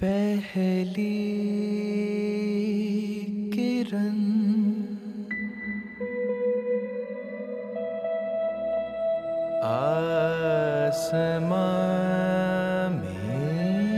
पहली किरण आसमां में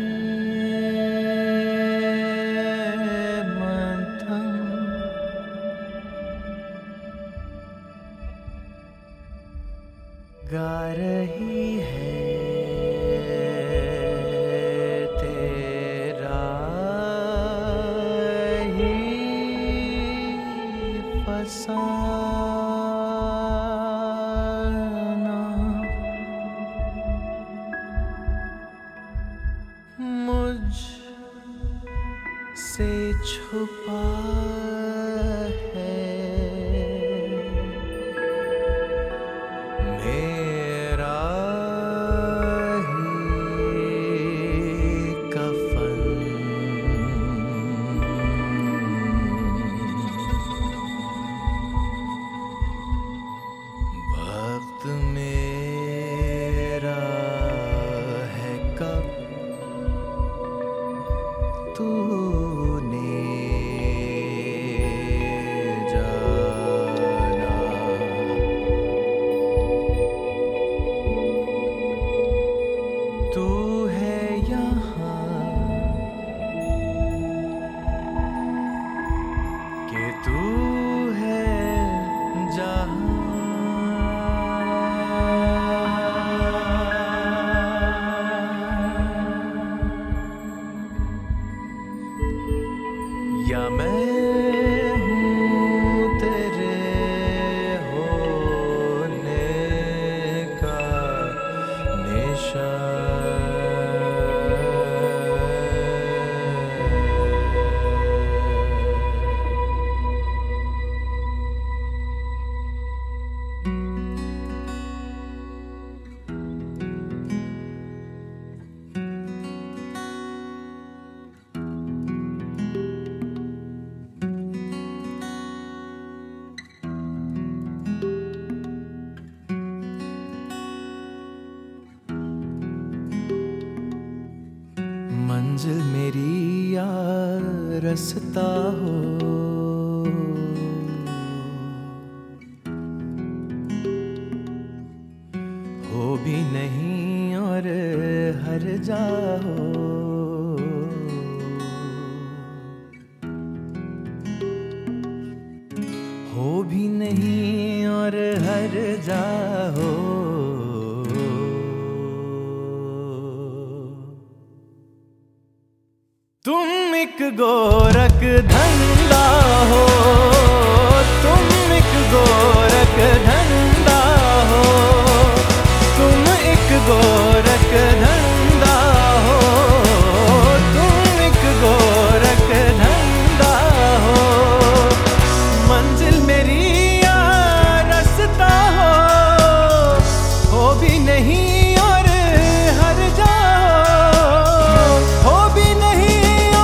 मध्यम गा रही है तेरा ही फसाना मुझ से छुपा है मेरा मेरा है कब तूने जाना तू है यहाँ कि तू है जहाँ या मैं हूँ तेरे होने का मंजिल मेरी या रास्ता हो भी नहीं और हर जा हो भी नहीं और हर जा हो तुम एक गोरख धंधा हो तुम एक गोरख धंधा हो तुम एक गोरख धंधा हो तुम एक गोरख धंधा हो मंजिल मेरी या रास्ता हो भी नहीं और हर जा हो भी नहीं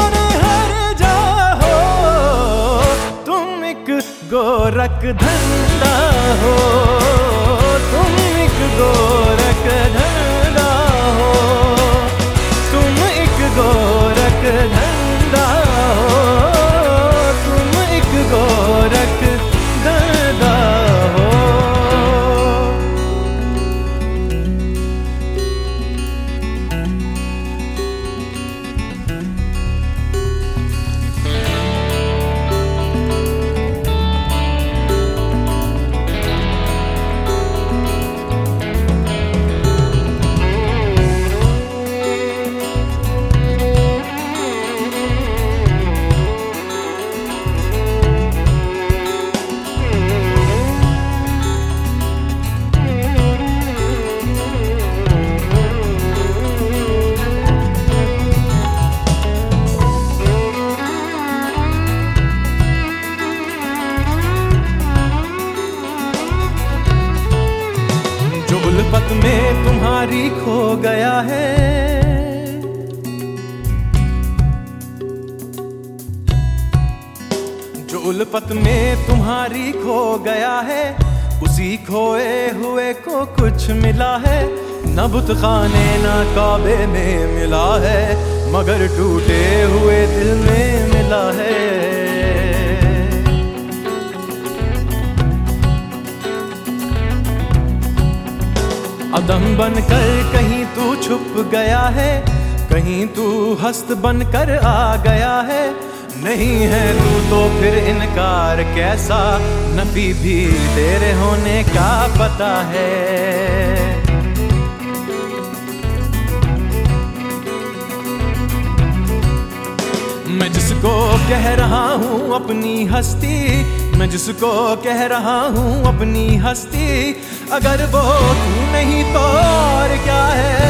गोरख धंधा हो तुम एक गोरख धंधा हो तुम एक गोरख धंधा हो तुम एक गोरख धंधा हो उल्फत में तुम्हारी खो गया है जो उल्फत में तुम्हारी खो गया है उसी खोए हुए को कुछ मिला है न बुत खाने न काबे में मिला है मगर टूटे हुए दिल में मिला है। अदम बनकर कहीं तू छुप गया है, कहीं तू हस्त बनकर आ गया है। नहीं है तू तो फिर इनकार कैसा, नबी भी तेरे होने का पता है। मैं जिसको कह रहा हूँ अपनी हस्ती, मैं जिसको कह रहा हूँ अपनी हस्ती, अगर वो तू नहीं तो और क्या है।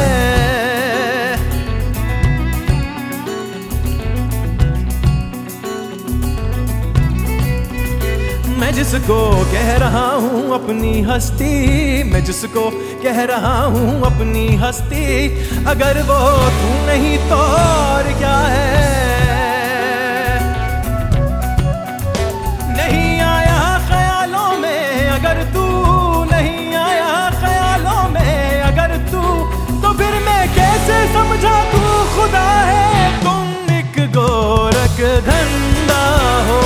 मैं जिसको कह रहा हूँ अपनी हस्ती, मैं जिसको कह रहा हूँ अपनी हस्ती, अगर वो तू नहीं तो और क्या है। नहीं आया ख्यालों में अगर तू, नहीं आया ख्यालों में अगर तू, तो फिर मैं कैसे समझा तू खुदा है। तुम एक गोरख धंधा हो,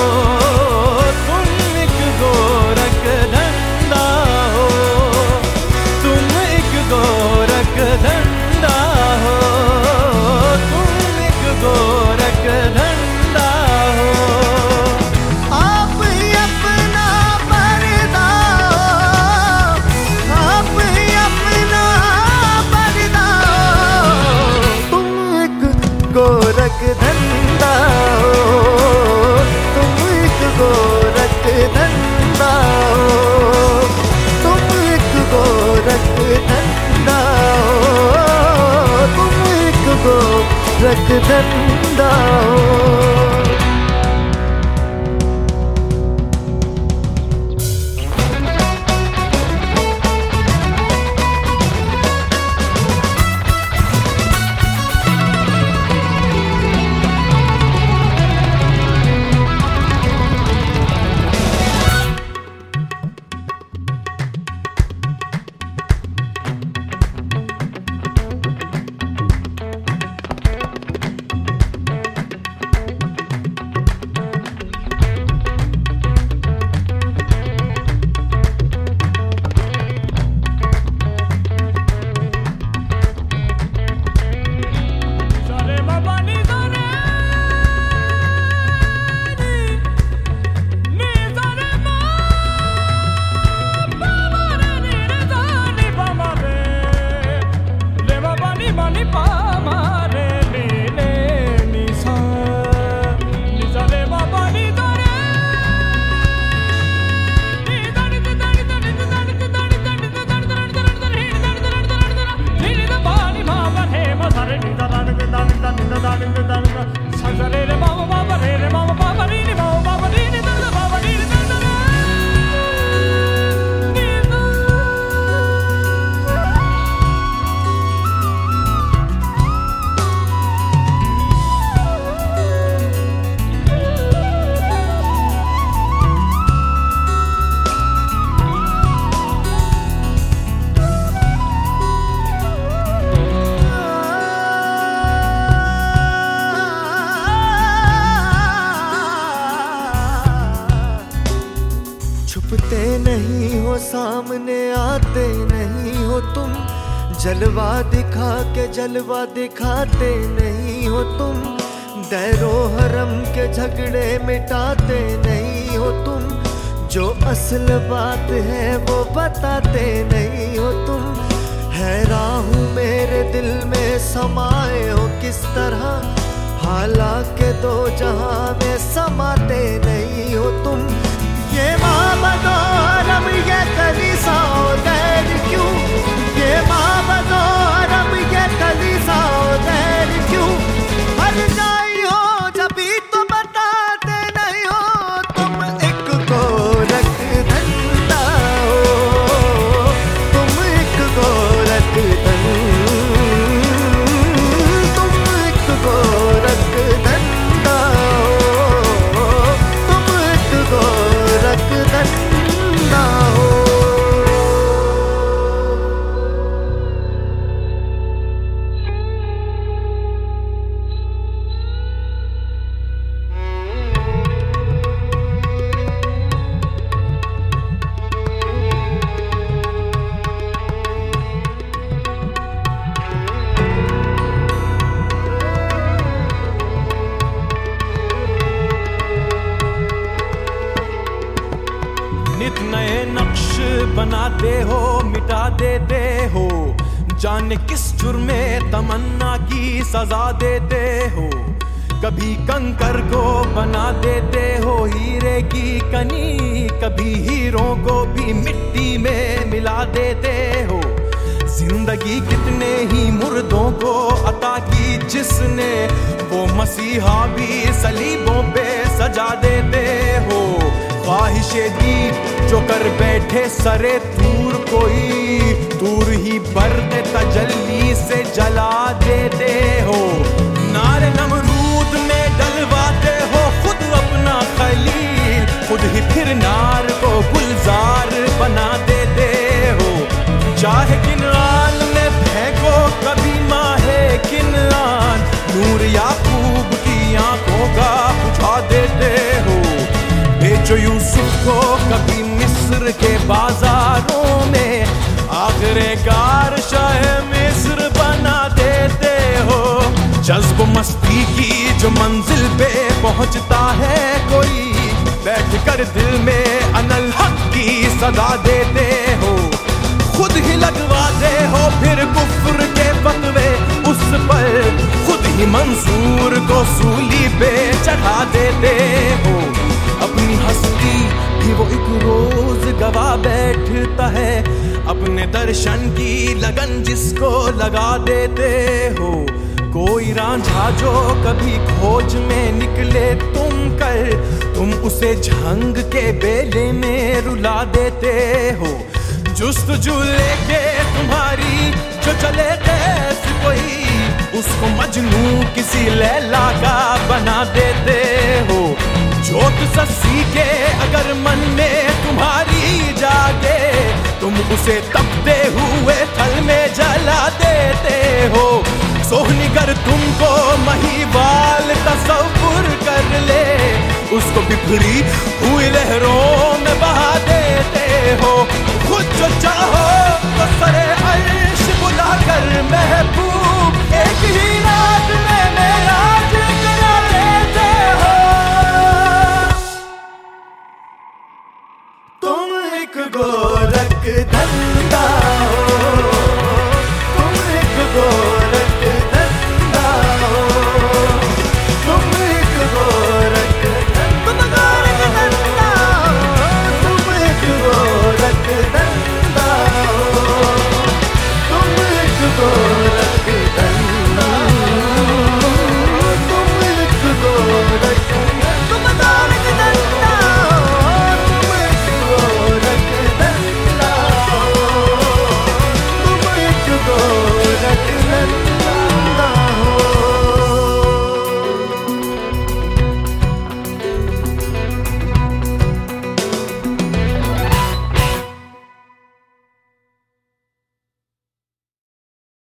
गोरख धंधा हो, तुम एक गोरख धंधा हो, तुम एक गोरख धंधा हो। आप ही अपना पर्दा हो, आप ही अपना पर्दा हो, तुम एक गोरख धंधा हो, तुम एक गोरख धंधा हो, तुम एक गोरख धंधा हो, तुम एक गोरख धंधा हो। छुपते नहीं हो, सामने आते नहीं हो तुम, जलवा दिखा के जलवा दिखाते नहीं हो तुम, दैरो हरम के झगड़े मिटाते नहीं हो तुम, जो असल बात है वो बताते नहीं हो तुम। हैरान हूँ मेरे दिल में समाए हो किस तरह, हालांकि दो जहां में समाते नहीं हो तुम। ये माबद औरम ये कलीसा गैर क्यों, ये माबद औरम ये कलीसा गैर क्यों, हर जाई हो जबी तो बताते नहीं हो। तुम एक गोरख धंधा हो, तुम एक गोरख तुम एक गोरख धंधा हो, बनाते हो, मिटा देते हो, जाने किस जुर्मे तमन्ना की सजा देते हो। कभी कंकर को बना देते हो हीरे की कनी, कभी हीरों को भी मिट्टी में मिला देते हो। जिंदगी कितने ही मुर्दों को अता की जिसने, वो मसीहा भी सलीबों पे सजा देते हो। ख्वाहिशे दी जो कर बैठे सरे तूर, कोई तूर ही बर्द तजल्ली से जला देते हो। नारे नमरूद में डलवाते हो खुद अपना खलील, खुद ही फिर नार को गुलजार बना देते हो। चाहे किनान में फेंको कभी माहे किनान, नूर याकूब की आंखों का बुझा देते हो। बेचो यूसुफ को कभी मिस्र के बाजारों में, आखिरकार शाह मिस्र बना देते हो। जज्ब मस्ती की जो मंजिल पे पहुंचता है कोई, बैठ कर दिल में अनल हक की सदा देते हो। खुद ही लगवाते हो फिर कुफ्र के फतवे उस पर, खुद ही मंसूर को सूली पे चढ़ा देते हो। अपनी हस्ती भी वो एक रोज गवा बैठता है, अपने दर्शन की लगन जिसको लगा देते हो। कोई रांझा जो कभी खोज में निकले तुम उसे झंग के बेले में रुला देते हो। जुस्तजू लेके तुम्हारी जो चले देश कोई, उसको मजनू किसी लैला का बना देते हो। जोत सस्सी के अगर मन में तुम्हारी जागे, तुम उसे तपते हुए थल में जला देते हो। सोहनीगर तुमको महीवाल तसव्वुर कर ले, उसको बिखरी हुई लहरों